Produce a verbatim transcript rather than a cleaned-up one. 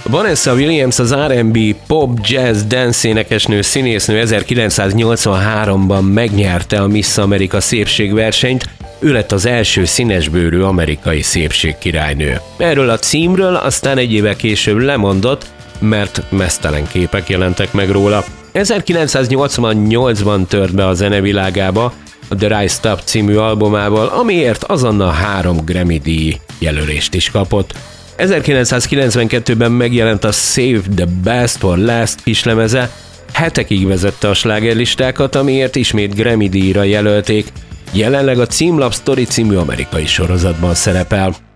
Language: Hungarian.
Vanessa Williams az er and bé, pop, jazz, dance énekesnő, színésznő ezerkilencszáznyolcvanháromban megnyerte a Miss Amerika szépségversenyt, ő lett az első színesbőrű amerikai szépségkirálynő. Erről a címről aztán egy éve később lemondott, mert meztelen képek jelentek meg róla. ezerkilencszáznyolcvannyolcban tört be a zenevilágába a The Right Stuff című albumával, amiért azonnal három Grammy-díj jelölést is kapott. ezerkilencszázkilencvenkettőben megjelent a Save the Best for Last kislemeze, hetekig vezette a slágerlistákat, amiért ismét Grammy-díjra jelölték. Jelenleg a Címlap Story című amerikai sorozatban szerepel.